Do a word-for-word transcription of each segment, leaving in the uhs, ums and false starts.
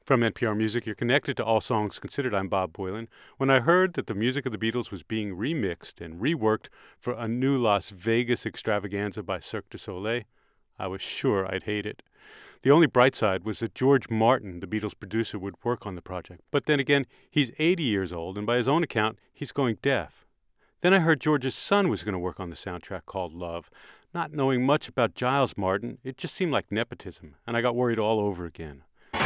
From N P R Music, you're connected to All Songs Considered. I'm Bob Boilen. When I heard that the music of the Beatles was being remixed and reworked for a new Las Vegas extravaganza by Cirque du Soleil, I was sure I'd hate it. The only bright side was that George Martin, the Beatles' producer, would work on the project. But then again, he's eighty years old, and by his own account, he's going deaf. Then I heard George's son was going to work on the soundtrack called Love. Not knowing much about Giles Martin, it just seemed like nepotism, and I got worried all over again.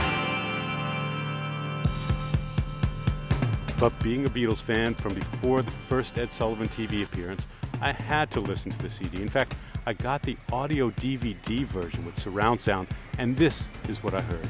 But being a Beatles fan from before the first Ed Sullivan T V appearance, I had to listen to the C D. In fact, I got the audio D V D version with surround sound, and this is what I heard.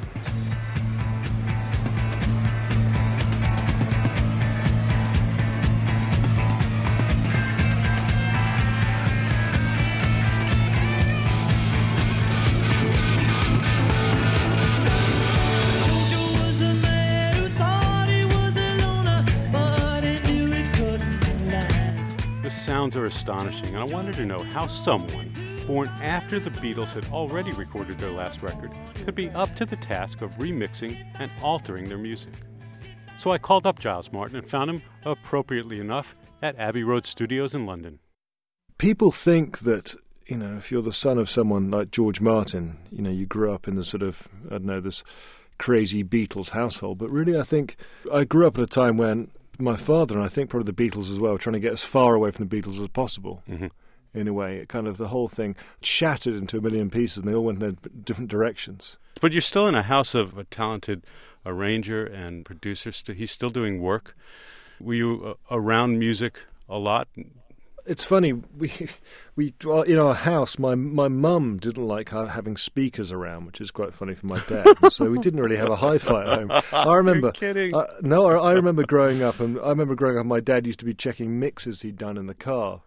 Sounds are astonishing, and I wanted to know how someone born after the Beatles had already recorded their last record could be up to the task of remixing and altering their music. So I called up Giles Martin and found him, appropriately enough, at Abbey Road Studios in London. People think that, you know, if you're the son of someone like George Martin, you know, you grew up in the sort of, I don't know, this crazy Beatles household. But really, I think I grew up at a time when my father, and I think probably the Beatles as well, were trying to get as far away from the Beatles as possible. Mm-hmm. In a way, it kind of the whole thing shattered into a million pieces, and they all went in different directions. But you're still in a house of a talented arranger and producer. He's still doing work. Were you around music a lot? It's funny, we, we well, in our house, my my mum didn't like having speakers around, which is quite funny for my dad. So we didn't really have a hi-fi at home. I remember, You're kidding. Uh, no, I remember growing up, and I remember growing up. My dad used to be checking mixes he'd done in the car,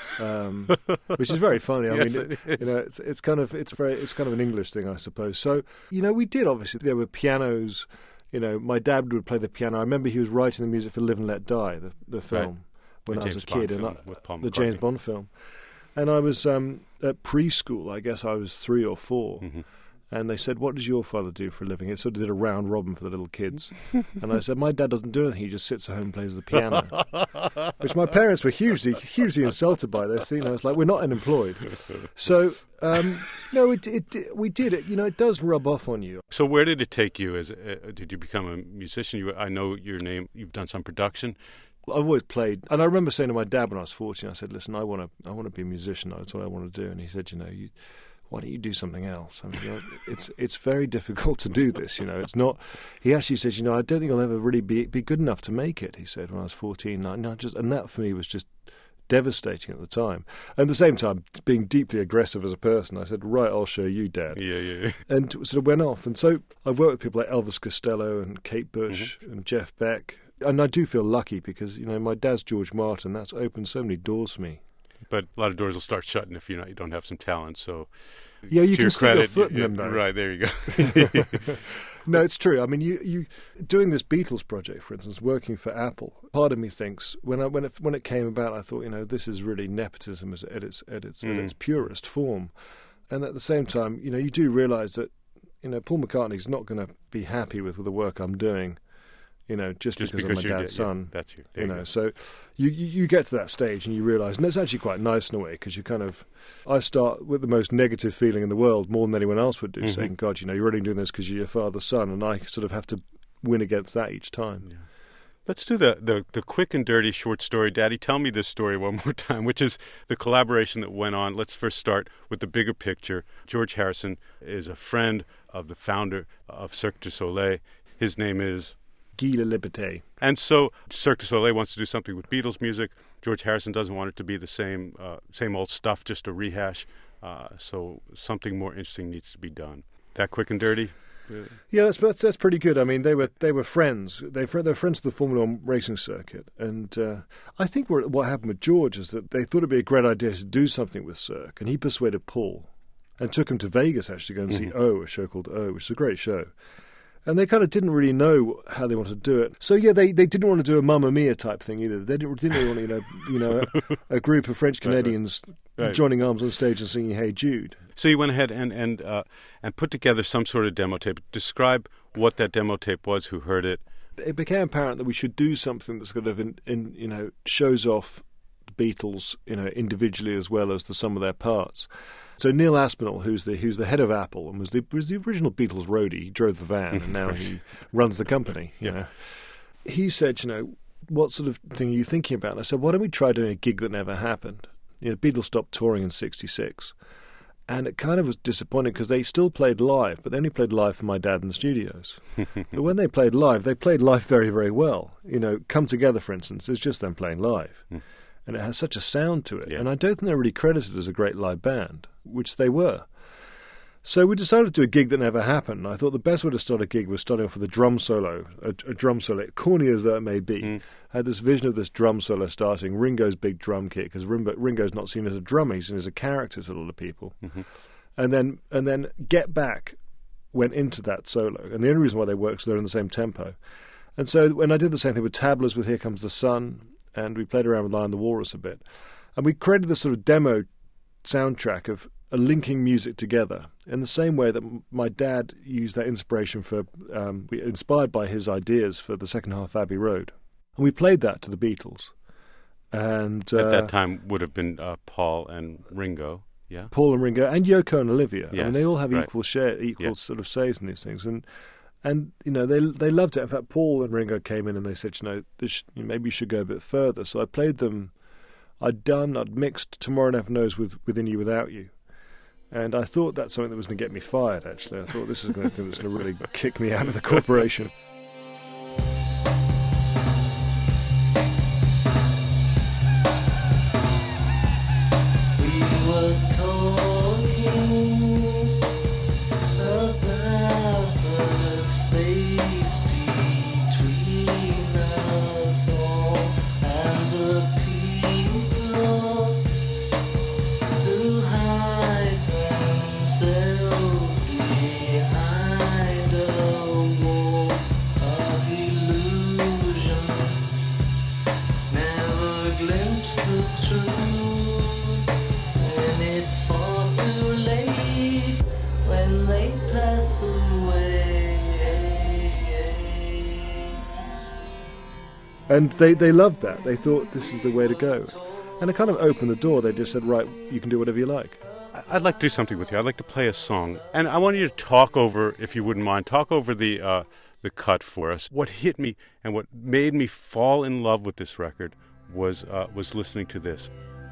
um, which is very funny. I yes, mean, it it, you know, it's it's kind of it's very it's kind of an English thing, I suppose. So you know, we did obviously. There were pianos. You know, my dad would play the piano. I remember he was writing the music for Live and Let Die, the the film. Right. When the I was James a kid, Bond and film I, with the James Bond film, and I was um, at preschool. I guess I was three or four, mm-hmm. And they said, "What does your father do for a living?" It sort of did a round robin for the little kids, and I said, "My dad doesn't do anything. He just sits at home and plays the piano," which my parents were hugely, hugely insulted by this. You know, it's like we're not unemployed. So um, no, it, it, we did it. You know, it does rub off on you. So where did it take you? As uh, did you become a musician? You, I know your name. You've done some production. I've always played, and I remember saying to my dad when I was fourteen, I said, "Listen, I want to, I want to be a musician. That's what I want to do." And he said, "You know, you, why don't you do something else? I mean, you know, it's it's very difficult to do this. You know, it's not." He actually says, "You know, I don't think I'll ever really be be good enough to make it." He said when I was fourteen, and I just, and that for me was just devastating at the time. And at the same time, being deeply aggressive as a person, I said, "Right, I'll show you, Dad." Yeah, yeah. And sort of went off. And so I've worked with people like Elvis Costello and Kate Bush mm-hmm. and Jeff Beck. And I do feel lucky because, you know, my dad's George Martin. That's opened so many doors for me. But a lot of doors will start shutting if you're not, you don't have some talent. So, yeah, you to can your stick credit, your foot in you, them, though. Right, there you go. No, it's true. I mean, you, you doing this Beatles project, for instance, working for Apple. Part of me thinks when I when it when it came about, I thought, you know, this is really nepotism at its at its, mm. at its purest form. And at the same time, you know, you do realise that, you know, Paul McCartney's not going to be happy with, with the work I'm doing. You know, just, just because, because I'm my dead, dad's son. Yeah, that's you. There you you know, go. So you, you you get to that stage and you realise, and it's actually quite nice in a way because you kind of, I start with the most negative feeling in the world more than anyone else would do, mm-hmm. saying, "God, you know, you're really doing this because you're your father's son," and I sort of have to win against that each time. Yeah. Let's do the, the the quick and dirty short story. Daddy, tell me this story one more time, which is the collaboration that went on. Let's first start with the bigger picture. George Harrison is a friend of the founder of Cirque du Soleil. His name is Guy Laliberté. And so Cirque du Soleil wants to do something with Beatles music. George Harrison doesn't want it to be the same uh, same old stuff, just a rehash. Uh, so something more interesting needs to be done. That quick and dirty? Yeah, yeah that's, that's that's pretty good. I mean, they were they were friends. They they're friends of the Formula One racing circuit, and uh, I think what, what happened with George is that they thought it'd be a great idea to do something with Cirque, and he persuaded Paul, and took him to Vegas actually to go and see mm-hmm. O, a show called O, which is a great show. And they kind of didn't really know how they wanted to do it. So yeah, they, they didn't want to do a Mamma Mia type thing either. They didn't, didn't really want you know you know a, a group of French Canadians right, right. joining arms on stage and singing "Hey Jude." So you went ahead and and uh, and put together some sort of demo tape. Describe what that demo tape was, who heard it. It became apparent that we should do something that's kind of, in, in, you know, shows off the Beatles, you know, individually as well as the sum of their parts. So Neil Aspinall, who's the who's the head of Apple and was the was the original Beatles roadie, he drove the van and now he runs the company. You yeah. know, he said, you know, what sort of thing are you thinking about? And I said, why don't we try doing a gig that never happened? You know, Beatles stopped touring in sixty-six. And it kind of was disappointing because they still played live, but they only played live for my dad in the studios. But when they played live, they played live very, very well. You know, Come Together, for instance, is just them playing live. Mm. And it has such a sound to it. Yeah. And I don't think they're really credited as a great live band, which they were. So we decided to do a gig that never happened. I thought the best way to start a gig was starting off with a drum solo, a, a drum solo, corny as that may be. Mm. I had this vision of this drum solo starting, Ringo's big drum kit, because Ringo, Ringo's not seen as a drummer, he's seen as a character to a lot of people. Mm-hmm. And then and then Get Back went into that solo. And the only reason why they work is they're in the same tempo. And so when I did the same thing with Tablas with Here Comes the Sun, and we played around with Lion the Walrus a bit, and we created this sort of demo soundtrack of a linking music together in the same way that my dad used that inspiration for, um, inspired by his ideas for the second half of Abbey Road. And we played that to the Beatles. And uh, at that time would have been uh, Paul and Ringo, yeah? Paul and Ringo, and Yoko and Olivia. Yes, I mean, they all have right. equal share, equal yes. sort of says in these things. And, and you know, they they loved it. In fact, Paul and Ringo came in and they said, you know, this, maybe you should go a bit further. So I played them. I'd done, I'd mixed Tomorrow Never Knows with Within You Without You. And I thought that's something that was going to get me fired, actually. I thought this is going to thing that's going to really kick me out of the corporation. We were talking about the space between us all and the people who hide themselves behind a wall of illusion, never glimpse the truth when it's far too late, when they pass away. And they, they loved that. They thought this is the way to go. And it kind of opened the door. They just said, right, you can do whatever you like. I'd like to do something with you. I'd like to play a song. And I want you to talk over, if you wouldn't mind, talk over the uh, the cut for us. What hit me and what made me fall in love with this record was uh, was listening to this.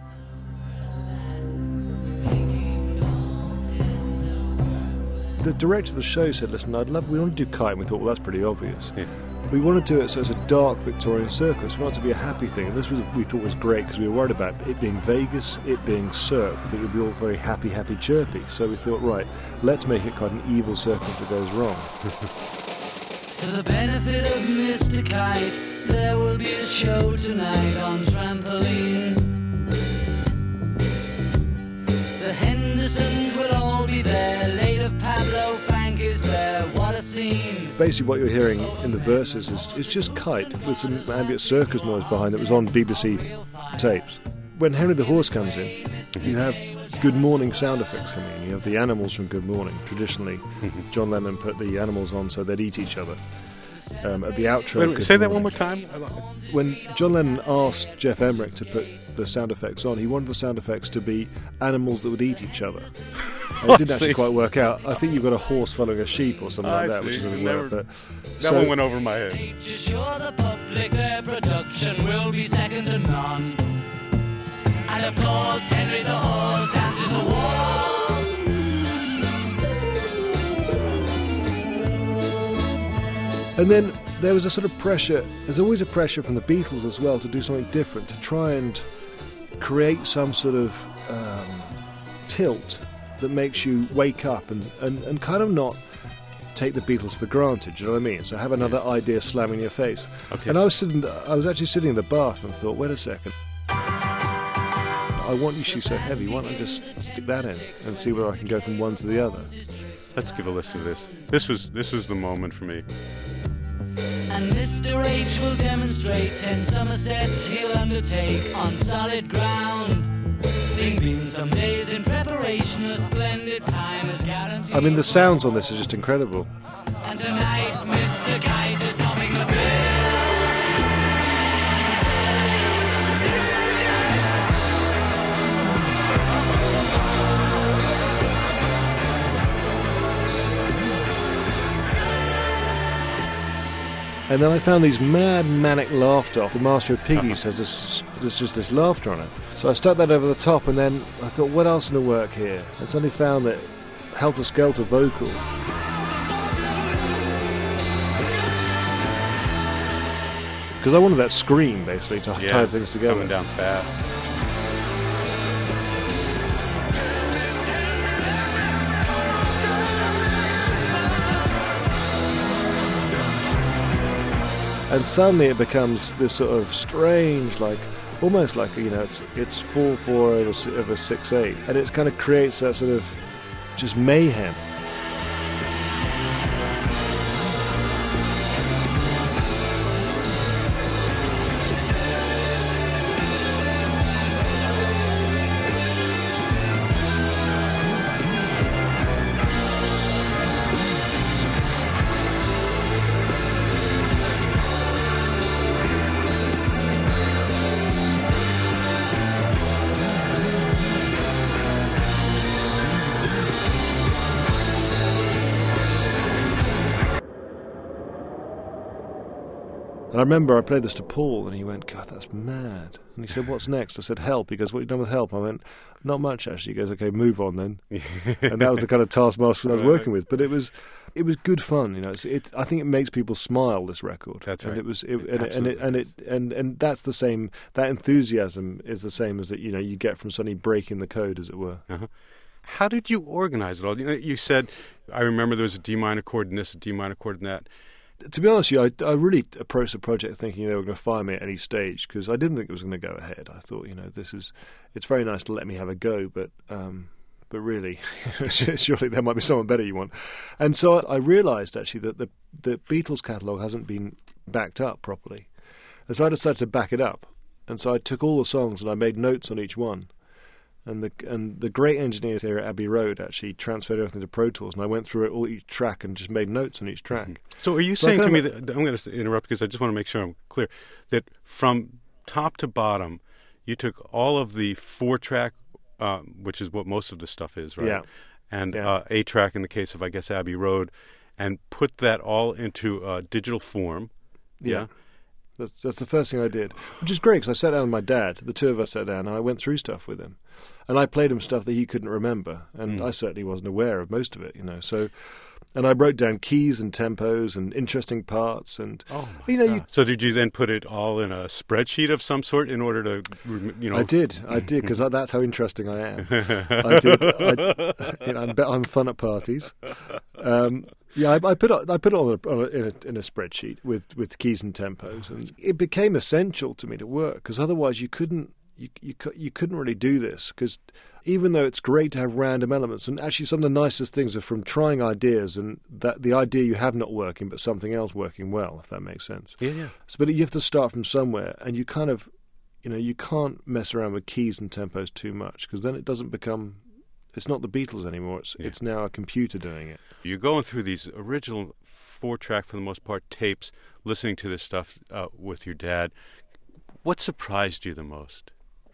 The director of the show said, listen, I'd love, we want to do Kite. And we thought, well, that's pretty obvious. Yeah. We want to do it so it's a dark Victorian circus. We want it to be a happy thing. And this was we thought was great because we were worried about it being Vegas, it being Cirque, that it would be all very happy, happy, chirpy. So we thought, right, let's make it quite an evil circus that goes wrong. For the benefit of Mister Kite, there will be a show tonight on trampoline. The Hendersons will all be there. Late of Pablo Frank is there. What a scene. Basically what you're hearing in the verses is, is just Kite with some ambient circus noise behind that was on B B C tapes. When Henry the Horse comes in, you have Good Morning sound effects coming in. You have the animals from Good Morning. Traditionally, John Lennon put the animals on so they'd eat each other. Um, at the outro... Wait, wait, say that one more time. When John Lennon asked Jeff Emmerich to put the sound effects on, he wanted the sound effects to be animals that would eat each other. And it didn't actually quite work out. I think you've got a horse following a sheep or something like I that, see. which is going to Never- work. But, That so, one went over my head. To show the public their production will be second to none. And of course, Henry the Horse dances the waltz. And then there was a sort of pressure, there's always a pressure from the Beatles as well to do something different, to try and create some sort of um, tilt that makes you wake up and, and, and kind of not take the Beatles for granted, do you know what I mean? So have another idea slamming in your face. Okay. And I was sitting, I was actually sitting in the bath and thought, wait a second, I Want You, She's So Heavy, why don't I just stick that in and see whether I can go from one to the other? Let's give a listen to this. This was this was the moment for me. And Mister H will demonstrate ten Somersets he'll undertake on solid ground. Bing bing, some days in preparation, a splendid time is guaranteed. I mean, the sounds on this are just incredible. And tonight, Mister Kite is topping the bill. And then I found these mad, manic laughter off. The Master of Piggies has this, there's just this laughter on it. So I stuck that over the top, and then I thought, what else will work here? And suddenly found that Helter Skelter vocal. Because I wanted that scream, basically, to Yeah, tie things together. coming down fast. And suddenly it becomes this sort of strange, like, almost like, you know, it's it's four four over, si- over six eight. And it kind of creates that sort of just mayhem. And I remember I played this to Paul, and he went, God, that's mad. And he said, what's next? I said, Help. He goes, what have you done with Help? I went, not much, actually. He goes, okay, move on then. And that was the kind of taskmaster I was working with. But it was it was good fun, you know. It's, it, I think it makes people smile, this record. That's right. And it was, it, and, it, and, Absolutely. it, and, it, and, and that's the same, that enthusiasm is the same as that, you know, you get from suddenly breaking the code, as it were. Uh-huh. How did you organize it all? You know, you said, I remember there was a D minor chord in this, a D minor chord in that. To be honest with you, I, I really approached the project thinking they were going to fire me at any stage, because I didn't think it was going to go ahead. I thought, you know, this is, it's very nice to let me have a go, but um, but really, surely there might be someone better you want. And so I realised actually that the, the Beatles catalogue hasn't been backed up properly. And so I decided to back it up. And so I took all the songs and I made notes on each one. And the and the great engineers here at Abbey Road actually transferred everything to Pro Tools, and I went through it all each track and just made notes on each track. So are you So I saying to kinda- me that, I'm going to interrupt because I just want to make sure I'm clear, that from top to bottom, you took all of the four-track, uh, which is what most of the stuff is, right? Yeah. And Yeah. uh, eight-track in the case of, I guess, Abbey Road, and put that all into uh, digital form. Yeah. That's that's the first thing I did, which is great because I sat down with my dad. The two of us sat down and I went through stuff with him, and I played him stuff that he couldn't remember, and Mm. I certainly wasn't aware of most of it, you know. So, and I wrote down keys and tempos and interesting parts, and Oh, my you know, God. you, So did you then put it all in a spreadsheet of some sort in order to, rem- you know? I did, I did, because that's how interesting I am. I did. I, you know, I'm, I'm fun at parties. Um, yeah, I, I put it, I put it on, a, on a, in, a, in a spreadsheet with, with keys and tempos, and it became essential to me to work because otherwise you couldn't you you, cou- you couldn't really do this because even though it's great to have random elements, and actually some of the nicest things are from trying ideas and that the idea you have not working but something else working well, if that makes sense. Yeah, yeah. So, but you have to start from somewhere, and you kind of, you know, you can't mess around with keys and tempos too much because then it doesn't become, it's not the Beatles anymore. It's Yeah. it's now a computer doing it. You're going through these original four-track, for the most part, tapes, listening to this stuff uh, with your dad. What surprised you the most?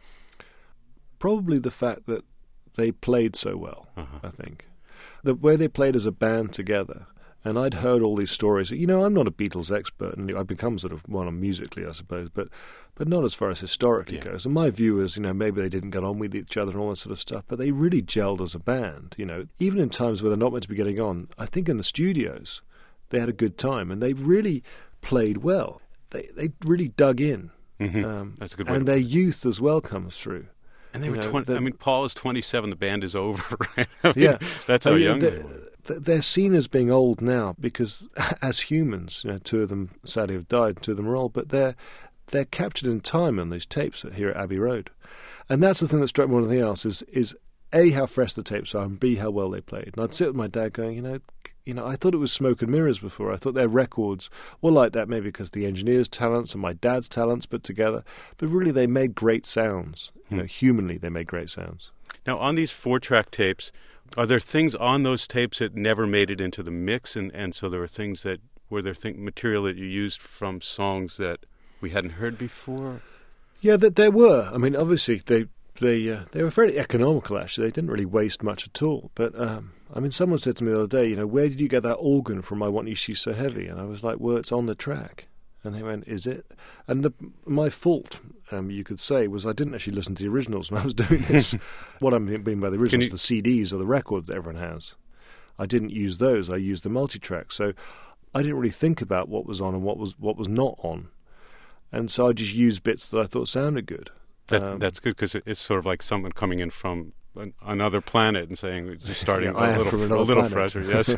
Probably the fact that they played so well. Uh-huh. I think the way they played as a band together. And I'd heard all these stories. You know, I'm not a Beatles expert, and I've become sort of one on musically, I suppose, but but not as far as historically Yeah. goes. And my view is, you know, maybe they didn't get on with each other and all that sort of stuff, but they really gelled as a band. You know, even in times where they're not meant to be getting on, I think in the studios they had a good time, and they really played well. They they really dug in, Mhm. um, That's a good way and to- their youth as well comes through. And they you were know, twenty. the- I mean, Paul is twenty-seven. The band is over, right? I mean, Yeah, that's how Uh, young they, they were. th- they're seen as being old now because, as humans, you know, two of them sadly have died, two of them are old, but they're they're captured in time on these tapes here at Abbey Road, and that's the thing that struck me more than anything else is is A, how fresh the tapes are, and B, how well they played. And I'd sit with my dad going, you know, you know, I thought it was smoke and mirrors before. I thought their records were like that, maybe because the engineer's talents and my dad's talents put together, but really they made great sounds. You know, humanly they made great sounds. Now, on these four-track tapes, are there things on those tapes that never made it into the mix, and, and so there were things that, were there th- material that you used from songs that we hadn't heard before? Yeah, that there were. I mean, obviously, they they uh, they were fairly economical, actually. They didn't really waste much at all. But, um, I mean, someone said to me the other day, you know, where did you get that organ from I Want You She's So Heavy? And I was like, well, it's on the track. And they went, is it? And the, my fault, um, you could say, was I didn't actually listen to the originals when I was doing this. What I mean by the originals, you... the C Ds or the records that everyone has. I didn't use those. I used the multi-track. So I didn't really think about what was on and what was what was not on. And so I just used bits that I thought sounded good. That, um, that's good because it's sort of like someone coming in from an, another planet and saying, just starting yeah, a little, a little fresher. Yes,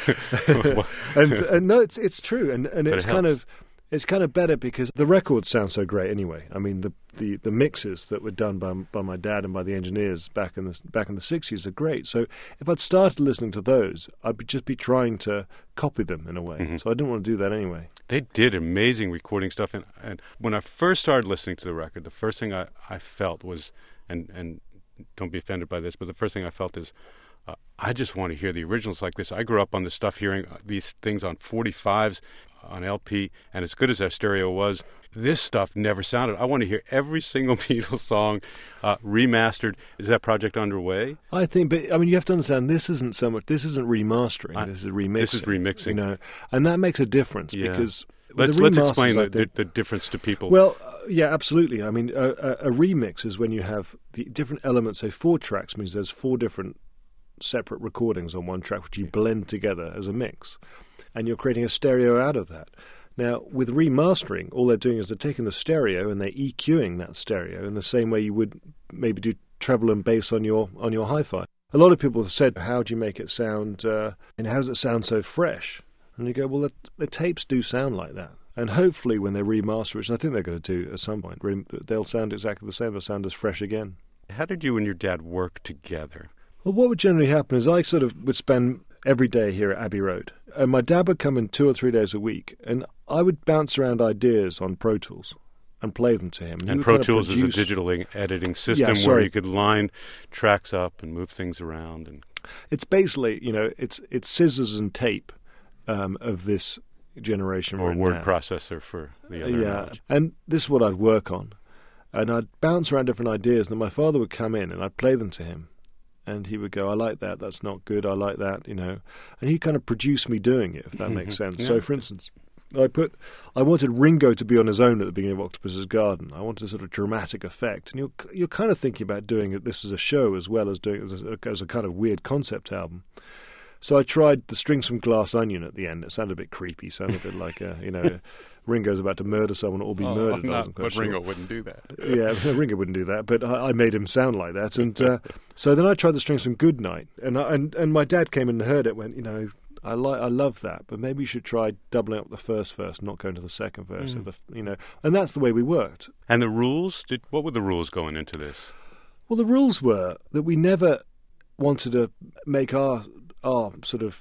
and, and no, it's it's true, and and it's it kind of it's kind of better because the records sound so great anyway. I mean, the the, the mixes that were done by by my dad and by the engineers back in the back in the sixties are great. So if I'd started listening to those, I'd be, just be trying to copy them in a way. Mm-hmm. So I didn't want to do that anyway. They did amazing recording stuff, and, and when I first started listening to the record, the first thing I, I felt was, and and don't be offended by this, but the first thing I felt is, uh, I just want to hear the originals like this. I grew up on this stuff, hearing these things on forty-fives, on L P, and as good as our stereo was, this stuff never sounded. I want to hear every single Beatles song uh, remastered. Is that project underway? I think, but I mean, you have to understand, this isn't so much, this isn't remastering, I, this is remixing. This is remixing. You know, and that makes a difference yeah. because... Let's, let's explain the, the, the difference to people. Well, uh, yeah, absolutely. I mean, a, a, a remix is when you have the different elements. So four tracks means there's four different separate recordings on one track, which you blend together as a mix. And you're creating a stereo out of that. Now, with remastering, all they're doing is they're taking the stereo and they're EQing that stereo in the same way you would maybe do treble and bass on your on your hi-fi. A lot of people have said, how do you make it sound, uh, and how does it sound so fresh? And you go, well, the, the tapes do sound like that. And hopefully when they remaster, which I think they're going to do at some point, they'll sound exactly the same. They'll sound as fresh again. How did you and your dad work together? Well, what would generally happen is I sort of would spend every day here at Abbey Road. And my dad would come in two or three days a week. And I would bounce around ideas on Pro Tools and play them to him. And, and Pro Tools is a digital editing system yeah, where you could line tracks up and move things around. And it's basically, you know, it's it's scissors and tape. Um, of this generation. Or right word now. processor for the other Yeah, knowledge. And this is what I'd work on. And I'd bounce around different ideas, and then my father would come in and I'd play them to him. And he would go, I like that, that's not good, I like that, you know. And he'd kind of produce me doing it, if that makes sense. Yeah. So, for instance, I put, I wanted Ringo to be on his own at the beginning of Octopus's Garden. I wanted a sort of dramatic effect. And you're, you're kind of thinking about doing it, this as a show as well as doing it as a, as a kind of weird concept album. So I tried the Strings from Glass Onion at the end. It sounded a bit creepy, sounded a bit like, a, you know, Ringo's about to murder someone or be oh, murdered. Not, I wasn't quite but sure. Ringo wouldn't do that. Yeah, Ringo wouldn't do that, but I, I made him sound like that. And uh, so then I tried the Strings from Goodnight, and, I, and and my dad came in and heard it, went, you know, I like, I love that, but maybe you should try doubling up the first verse, not going to the second verse, mm. of the, you know. And that's the way we worked. And the rules? Did what were the rules going into this? Well, the rules were that we never wanted to make our our sort of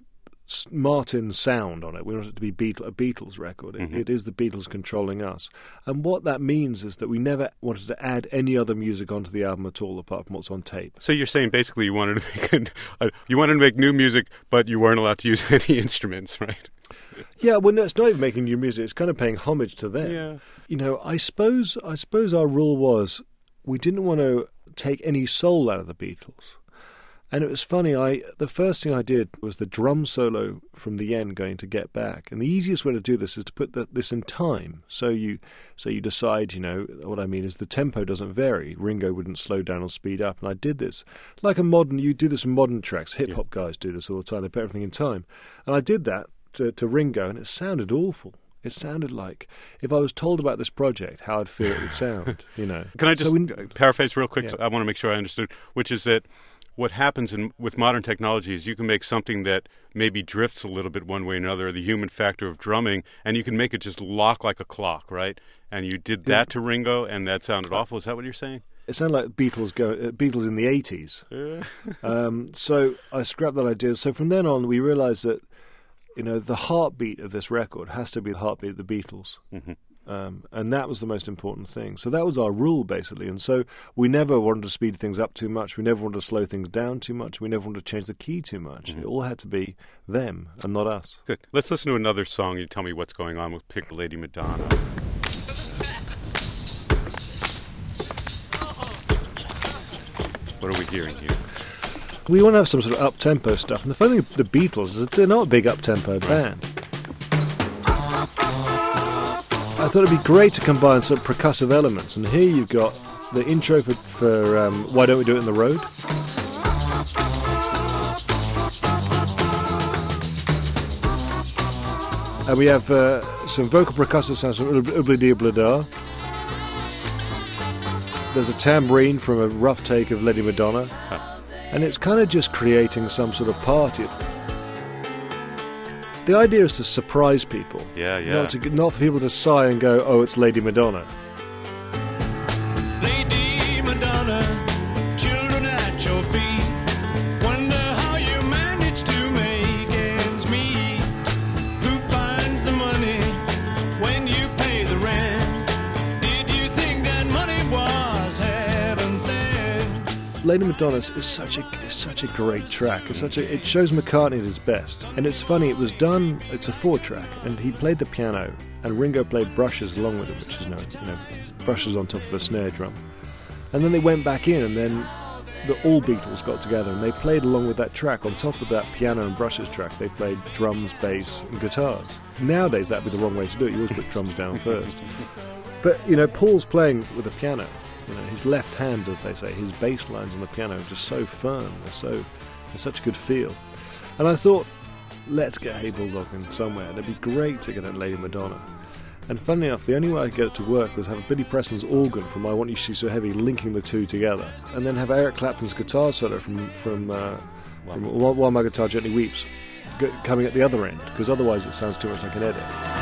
Martin sound on it. We want it to be Beatle, a Beatles record. It, mm-hmm. it is the Beatles controlling us. And what that means is that we never wanted to add any other music onto the album at all apart from what's on tape. So you're saying basically you wanted to make a, you wanted to make new music, but you weren't allowed to use any instruments, right? Yeah, well, no, it's not even making new music. It's kind of paying homage to them. Yeah. You know, I suppose I suppose our rule was we didn't want to take any soul out of the Beatles. And it was funny, I the first thing I did was the drum solo from the end going to Get Back. And the easiest way to do this is to put the, this in time. So you so you decide, you know, what I mean is the tempo doesn't vary. Ringo wouldn't slow down or speed up. And I did this. Like a modern, you do this in modern tracks. Hip-hop yeah. guys do this all the time. They put everything in time. And I did that to, to Ringo, and it sounded awful. It sounded like if I was told about this project, how I'd feel it would sound, you know. Can I just so we, paraphrase real quick? Yeah. So I want to make sure I understood, which is that what happens in, with modern technology is you can make something that maybe drifts a little bit one way or another, the human factor of drumming, and you can make it just lock like a clock, right? And you did that yeah. to Ringo, and that sounded awful. Is that what you're saying? It sounded like Beatles go uh, Beatles in the eighties. Yeah. um, so I scrapped that idea. So from then on, we realized that, you know, the heartbeat of this record has to be the heartbeat of the Beatles. Mm-hmm. Um, and that was the most important thing. So that was our rule, basically. And so we never wanted to speed things up too much. We never wanted to slow things down too much. We never wanted to change the key too much. Mm-hmm. It all had to be them and not us. Good. Let's listen to another song. You tell me what's going on. We'll pick Lady Madonna. What are we hearing here? We want to have some sort of up-tempo stuff. And the funny thing with the Beatles is that they're not a big up-tempo band. I thought it'd be great to combine some percussive elements. And here you've got the intro for, for um, Why Don't We Do It in the Road? And we have uh, some vocal percussive sounds from Oubli Di Oubli Da. There's a tambourine from a rough take of Lady Madonna. Huh. And it's kind of just creating some sort of party. The idea is to surprise people. Yeah, yeah. Not, to, not for people to sigh and go, oh, it's Lady Madonna. Lady Madonna, children at your feet. Wonder how you manage to make ends meet. Who finds the money when you pay the rent? Did you think that money was heaven sent? Lady Madonna is such a is such a great track. It's such a it shows McCartney at his best. And it's funny, it was done. It's a four track, and he played the piano, and Ringo played brushes along with it, which is you know, you know brushes on top of a snare drum. And then they went back in, and then the all Beatles got together, and they played along with that track. On top of that piano and brushes track, they played drums, bass, and guitars. Nowadays, that'd be the wrong way to do it. You always put drums down first. But you know, Paul's playing with the piano. You know, his left hand, as they say, his bass lines on the piano are just so firm. They're so, they're such a good feel. And I thought, let's get Hey Bulldog in somewhere. It'd be great to get at Lady Madonna. And funnily enough, the only way I could get it to work was have Billy Preston's organ from I Want You to See So Heavy linking the two together, and then have Eric Clapton's guitar solo from from, uh, from While, While My Guitar Gently Weeps g- coming at the other end, because otherwise it sounds too much like an edit.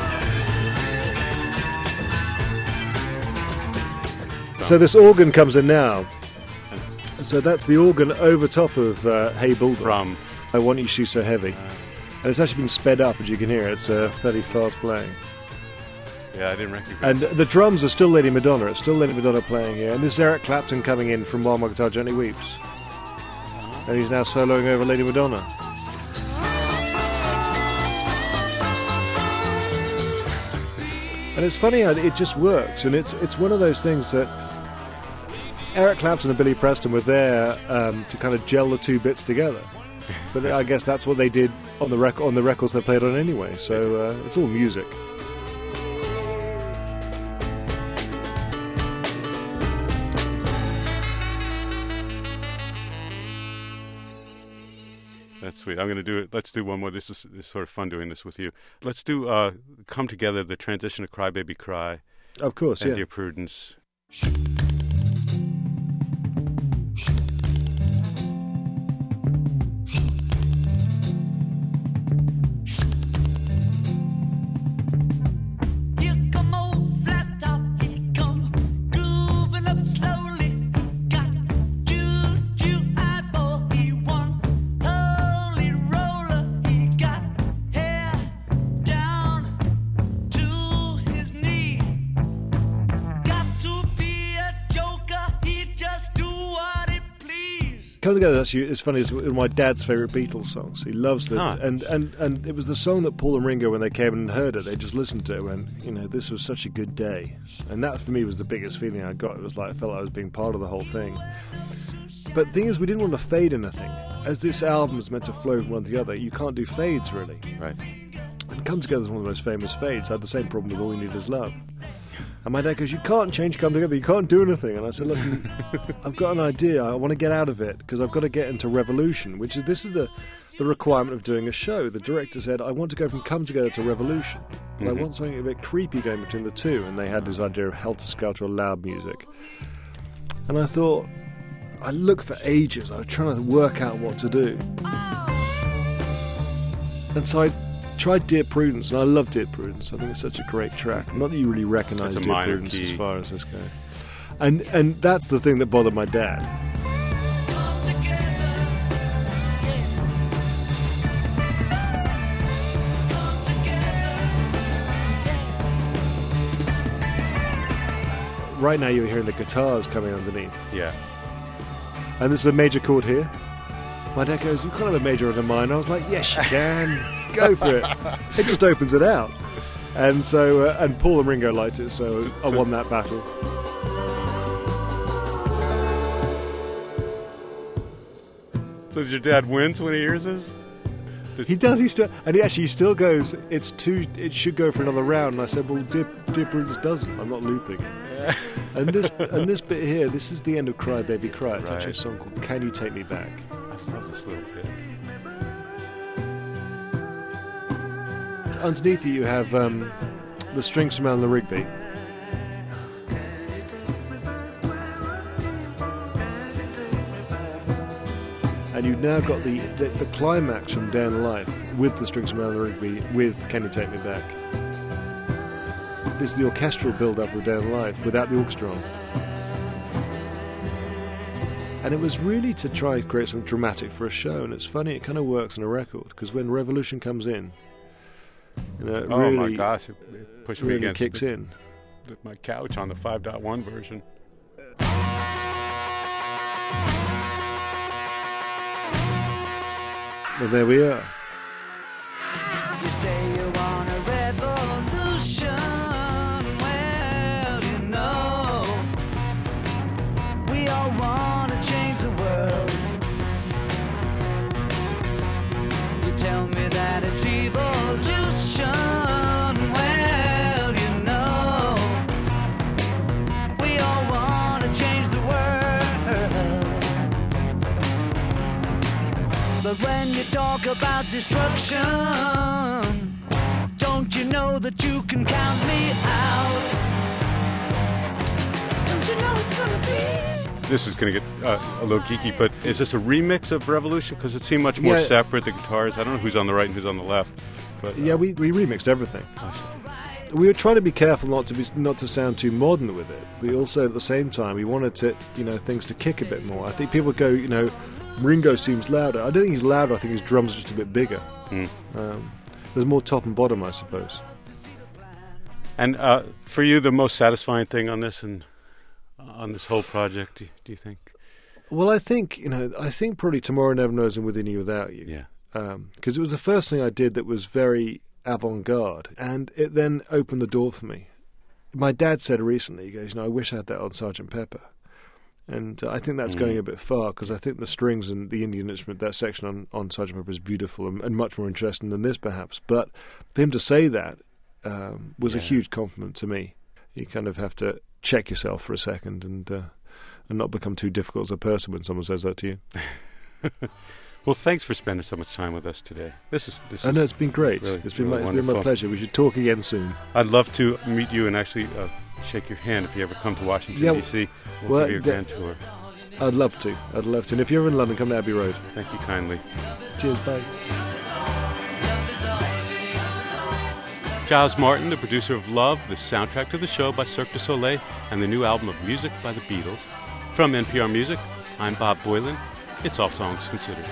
So this organ comes in now. So that's the organ over top of uh, Hey Bulldog. From I Want You to See So Heavy. And it's actually been sped up, as you can hear. It's uh, fairly fast playing. Yeah, I didn't recognize And that. the drums are still Lady Madonna. It's still Lady Madonna playing here. And this is Eric Clapton coming in from While My Guitar Gently Weeps. And he's now soloing over Lady Madonna. And it's funny how it just works. And it's it's one of those things that Eric Clapton and Billy Preston were there um, to kind of gel the two bits together. But I guess that's what they did on the rec- on the records they played on anyway. So uh, it's all music. That's sweet. I'm going to do it. Let's do one more. This is, this is sort of fun doing this with you. Let's do uh, Come Together, the transition of Cry Baby Cry. Of course, and yeah. Dear Prudence. Come Together, actually, it's funny, it's one of my dad's favourite Beatles songs. He loves it. Huh. And, and, and it was the song that Paul and Ringo, when they came and heard it, they just listened to it and went, you know, this was such a good day. And that, for me, was the biggest feeling I got. It was like, I felt like I was being part of the whole thing. But the thing is, we didn't want to fade anything. As this album is meant to flow from one to the other, you can't do fades, really. Right. And Come Together is one of the most famous fades. I had the same problem with All You Need Is Love. And my dad goes, you can't change Come Together, you can't do anything. And I said, listen, I've got an idea, I want to get out of it, because I've got to get into Revolution, which is, this is the, the requirement of doing a show. The director said, I want to go from Come Together to Revolution, but mm-hmm. I want something a bit creepy going between the two. And they had this idea of helter-skelter, loud music. And I thought, I looked for ages, I was trying to work out what to do. And so I tried Dear Prudence, and I love Dear Prudence. I think it's such a great track. Not that you really recognise Dear Prudence key. As far as this goes. And and that's the thing that bothered my dad. right now you're hearing the guitars coming underneath. Yeah. And this is a major chord here. My dad goes, you can't have a major and a minor. I was like, yes, you can. Go for it. It just opens it out. And so, uh, and Paul and Ringo liked it, so I won that battle. So does your dad wince when he hears this? He does. He still, and he actually still goes. It's too. It should go for another round. And I said, "Well, dear, dear Prudence doesn't. I'm not looping it." and this, and this bit here, this is the end of "Cry Baby Cry." It's Right. actually a song called "Can You Take Me Back." I love this little bit. Underneath you, you have um, the strings from Eleanor Rigby. And you've now got the, the, the climax from Day in Life with the strings from Eleanor Rigby with Can You Take Me Back. This is the orchestral build-up of Day in Life without the orchestra on. And it was really to try and create something dramatic for a show, and it's funny, it kind of works on a record, because when Revolution comes in, you know, it Oh really, my gosh, it, it pushed me really against kicks the, in. the, my couch on the five point one version. Well, there we are. You say you want a revolution. Well, you know, we all want to change the world. You tell me that it's evolution. Well, you know, we all want to change the world. But when you talk about destruction, don't you know that you can count me out? Don't you know it's gonna be? This is going to get uh, a little geeky, but is this a remix of Revolution? Because it seemed much more Yeah. separate, the guitars. I don't know who's on the right and who's on the left. But, Yeah, we, we remixed everything. We were trying to be careful not to be not to sound too modern with it. We also, at the same time, we wanted to, you know, things to kick a bit more. I think people go, you know, Ringo seems louder. I don't think he's louder. I think his drums are just a bit bigger. Mm. Um, there's more top and bottom, I suppose. And uh, for you, the most satisfying thing on this and uh, on this whole project, do you, do you think? Well, I think, you know, I think probably Tomorrow Never Knows and Within You Without You. Yeah. Because um, it was the first thing I did that was very avant-garde, and it then opened the door for me. My dad said recently, he goes, you know, I wish I had that on Sergeant Pepper. And uh, I think that's Mm. going a bit far, because I think the strings and the Indian instrument, that section on, on Sergeant Pepper is beautiful and, and much more interesting than this, perhaps. But for him to say that um, was Yeah. a huge compliment to me. You kind of have to check yourself for a second and uh, and not become too difficult as a person when someone says that to you. Well, thanks for spending so much time with us today. This is. This I is know it's been great. really, it's been, really my, it's been my wonderful. pleasure. We should talk again soon. I'd love to meet you and actually uh, shake your hand if you ever come to Washington, Yeah, D C. We'll, well, give you a the- grand tour. I'd love to. I'd love to. And if you're in London, come to Abbey Road. Thank you kindly. Cheers, bye. Giles Martin, the producer of Love, the soundtrack to the show by Cirque du Soleil, and the new album of music by the Beatles. From N P R Music, I'm Bob Boylan. It's All Songs Considered.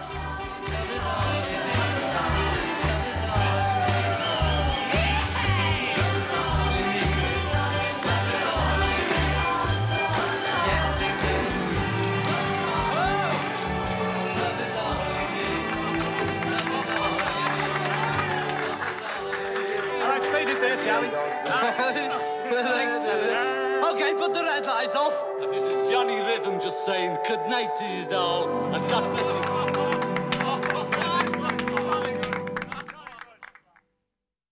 Okay, put the red light off. This is Johnny Rhythm just saying good night to you all, and God bless you.